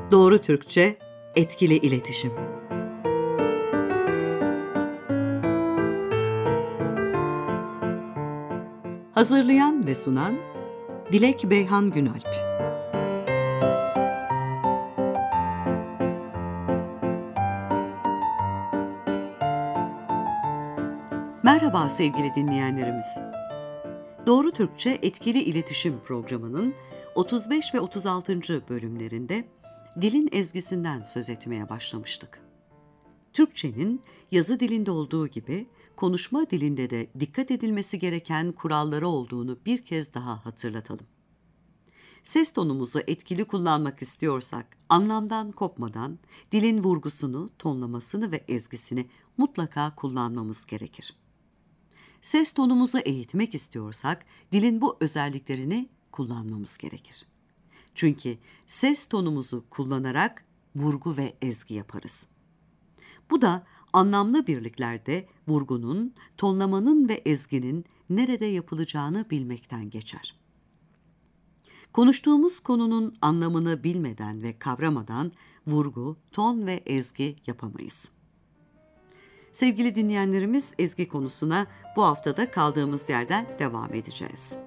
Doğru Türkçe, etkili iletişim. Hazırlayan ve sunan Dilek Beyhan Günalp. Merhaba sevgili dinleyenlerimiz. Doğru Türkçe Etkili İletişim programının 35 ve 36. bölümlerinde dilin ezgisinden söz etmeye başlamıştık. Türkçenin yazı dilinde olduğu gibi konuşma dilinde de dikkat edilmesi gereken kuralları olduğunu bir kez daha hatırlatalım. Ses tonumuzu etkili kullanmak istiyorsak anlamdan kopmadan dilin vurgusunu, tonlamasını ve ezgisini mutlaka kullanmamız gerekir. Ses tonumuzu eğitmek istiyorsak dilin bu özelliklerini kullanmamız gerekir. Çünkü ses tonumuzu kullanarak vurgu ve ezgi yaparız. Bu da anlamlı birliklerde vurgunun, tonlamanın ve ezginin nerede yapılacağını bilmekten geçer. Konuştuğumuz konunun anlamını bilmeden ve kavramadan vurgu, ton ve ezgi yapamayız. Sevgili dinleyenlerimiz, ezgi konusuna bu haftada kaldığımız yerden devam edeceğiz.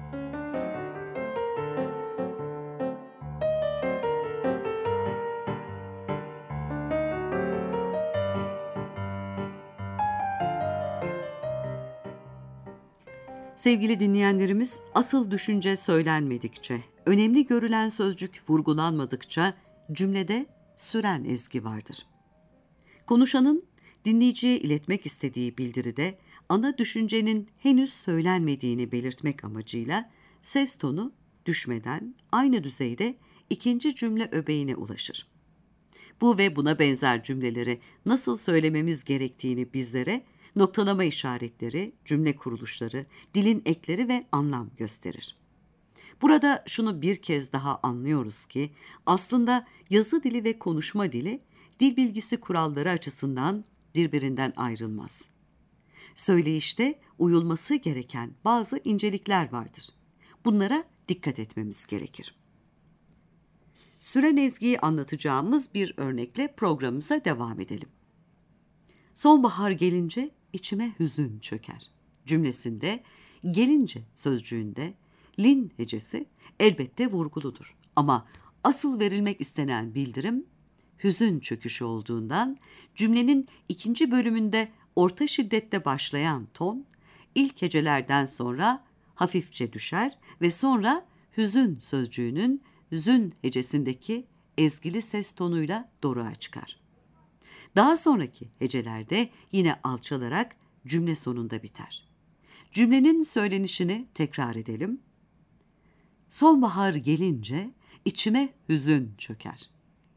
Sevgili dinleyenlerimiz, asıl düşünce söylenmedikçe, önemli görülen sözcük vurgulanmadıkça cümlede süren ezgi vardır. Konuşanın dinleyiciye iletmek istediği bildiride ana düşüncenin henüz söylenmediğini belirtmek amacıyla ses tonu düşmeden aynı düzeyde ikinci cümle öbeğine ulaşır. Bu ve buna benzer cümleleri nasıl söylememiz gerektiğini bizlere noktalama işaretleri, cümle kuruluşları, dilin ekleri ve anlam gösterir. Burada şunu bir kez daha anlıyoruz ki aslında yazı dili ve konuşma dili dil bilgisi kuralları açısından birbirinden ayrılmaz. Söyleyişte uyulması gereken bazı incelikler vardır. Bunlara dikkat etmemiz gerekir. Süren ezgiyi anlatacağımız bir örnekle programımıza devam edelim. Sonbahar gelince içime hüzün çöker cümlesinde gelince sözcüğünde lin hecesi elbette vurguludur. Ama asıl verilmek istenen bildirim hüzün çöküşü olduğundan cümlenin ikinci bölümünde orta şiddette başlayan ton ilk hecelerden sonra hafifçe düşer ve sonra hüzün sözcüğünün zün hecesindeki ezgili ses tonuyla doruğa çıkar. Daha sonraki hecelerde yine alçalarak cümle sonunda biter. Cümlenin söylenişini tekrar edelim. Sonbahar gelince içime hüzün çöker.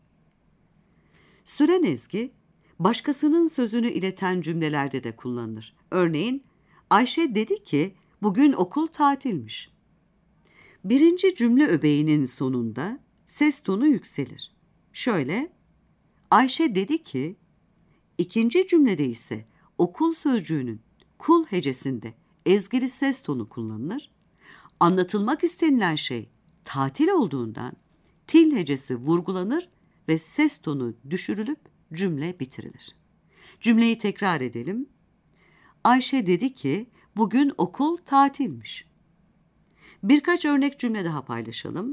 Süren ezgi, başkasının sözünü ileten cümlelerde de kullanılır. Örneğin, Ayşe dedi ki, bugün okul tatilmiş. Birinci cümle öbeğinin sonunda ses tonu yükselir. Şöyle, Ayşe dedi ki, ikinci cümlede ise okul sözcüğünün kul hecesinde ezgili ses tonu kullanılır. Anlatılmak istenilen şey tatil olduğundan til hecesi vurgulanır ve ses tonu düşürülüp cümle bitirilir. Cümleyi tekrar edelim. Ayşe dedi ki bugün okul tatilmiş. Birkaç örnek cümle daha paylaşalım.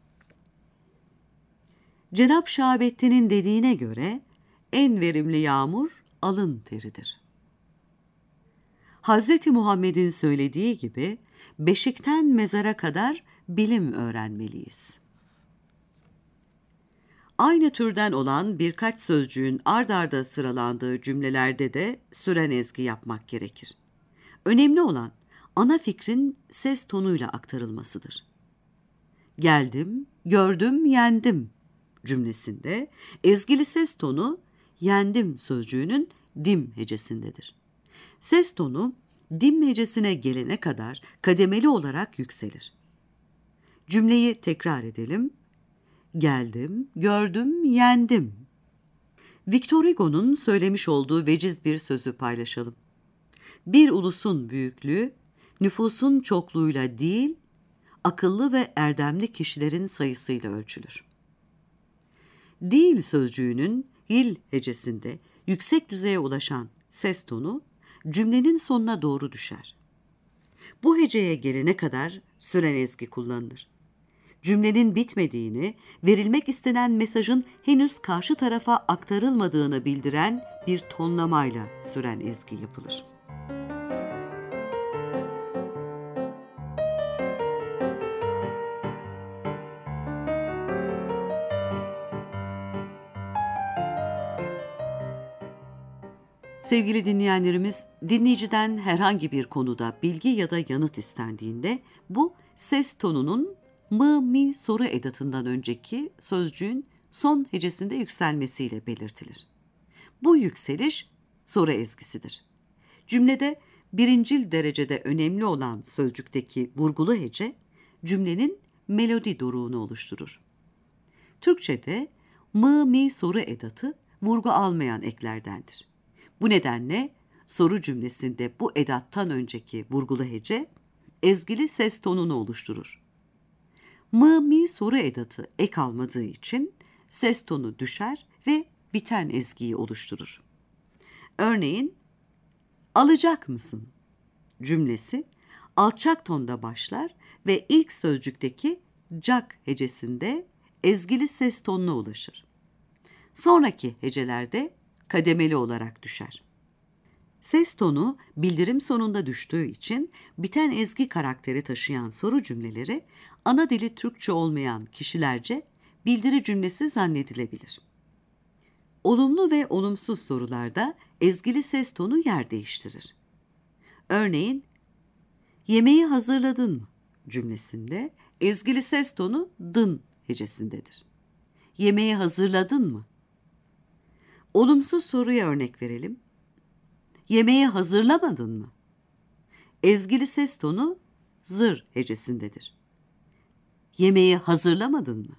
Cenab-ı Şahabettin'in dediğine göre en verimli yağmur alın teridir. Hazreti Muhammed'in söylediği gibi beşikten mezara kadar bilim öğrenmeliyiz. Aynı türden olan birkaç sözcüğün ard arda sıralandığı cümlelerde de süren ezgi yapmak gerekir. Önemli olan ana fikrin ses tonuyla aktarılmasıdır. Geldim, gördüm, yendim cümlesinde ezgili ses tonu yendim sözcüğünün dim hecesindedir. Ses tonu dim hecesine gelene kadar kademeli olarak yükselir. Cümleyi tekrar edelim. Geldim, gördüm, yendim. Victor Hugo'nun söylemiş olduğu veciz bir sözü paylaşalım. Bir ulusun büyüklüğü, nüfusun çokluğuyla değil, akıllı ve erdemli kişilerin sayısıyla ölçülür. Değil sözcüğünün il hecesinde yüksek düzeye ulaşan ses tonu cümlenin sonuna doğru düşer. Bu heceye gelene kadar süren ezgi kullanılır. Cümlenin bitmediğini, verilmek istenen mesajın henüz karşı tarafa aktarılmadığını bildiren bir tonlamayla süren ezgi yapılır. Sevgili dinleyenlerimiz, dinleyiciden herhangi bir konuda bilgi ya da yanıt istendiğinde bu ses tonunun mı, mi soru edatından önceki sözcüğün son hecesinde yükselmesiyle belirtilir. Bu yükseliş soru ezgisidir. Cümlede birincil derecede önemli olan sözcükteki vurgulu hece, cümlenin melodi doruğunu oluşturur. Türkçe'de mı, mi soru edatı vurgu almayan eklerdendir. Bu nedenle soru cümlesinde bu edattan önceki vurgulu hece ezgili ses tonunu oluşturur. Mı, mi soru edatı ek almadığı için ses tonu düşer ve biten ezgiyi oluşturur. Örneğin, alacak mısın cümlesi alçak tonda başlar ve ilk sözcükteki cak hecesinde ezgili ses tonuna ulaşır. Sonraki hecelerde kademeli olarak düşer. Ses tonu bildirim sonunda düştüğü için biten ezgi karakteri taşıyan soru cümleleri ana dili Türkçe olmayan kişilerce bildiri cümlesi zannedilebilir. Olumlu ve olumsuz sorularda ezgili ses tonu yer değiştirir. Örneğin, yemeği hazırladın mı cümlesinde ezgili ses tonu dın hecesindedir. Yemeği hazırladın mı? Olumsuz soruya örnek verelim. Yemeği hazırlamadın mı? Ezgili ses tonu zır hecesindedir. Yemeği hazırlamadın mı?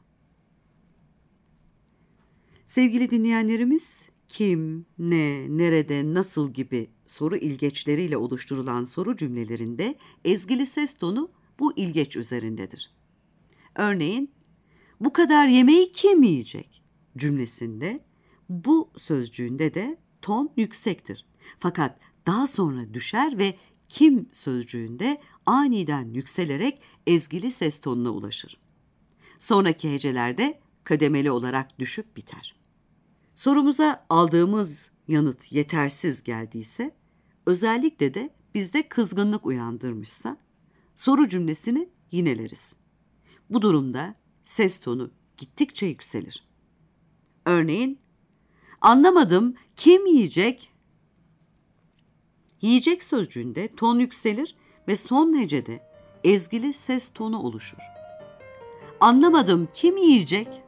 Sevgili dinleyenlerimiz, kim, ne, nerede, nasıl gibi soru ilgeçleriyle oluşturulan soru cümlelerinde ezgili ses tonu bu ilgeç üzerindedir. Örneğin, bu kadar yemeği kim yiyecek cümlesinde bu sözcüğünde de ton yüksektir. Fakat daha sonra düşer ve kim sözcüğünde aniden yükselerek ezgili ses tonuna ulaşır. Sonraki hecelerde kademeli olarak düşüp biter. Sorumuza aldığımız yanıt yetersiz geldiyse, özellikle de bizde kızgınlık uyandırmışsa, soru cümlesini yineleriz. Bu durumda ses tonu gittikçe yükselir. Örneğin, anlamadım, kim yiyecek? Yiyecek sözcüğünde ton yükselir ve son hecede ezgili ses tonu oluşur. Anlamadım, kim yiyecek?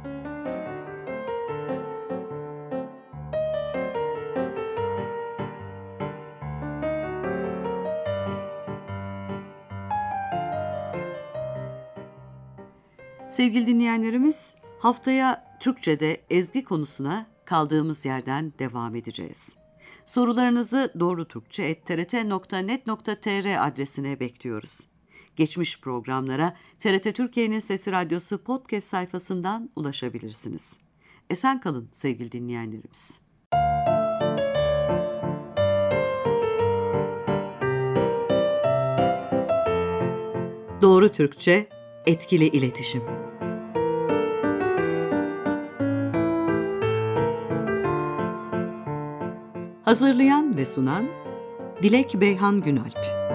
Sevgili dinleyenlerimiz, haftaya Türkçe'de ezgi konusuna kaldığımız yerden devam edeceğiz. Sorularınızı doğruturkçe@trt.net.tr adresine bekliyoruz. Geçmiş programlara TRT Türkiye'nin Sesi Radyosu podcast sayfasından ulaşabilirsiniz. Esen kalın sevgili dinleyenlerimiz. Doğru Türkçe, etkili iletişim. Hazırlayan ve sunan Dilek Beyhan Günalp.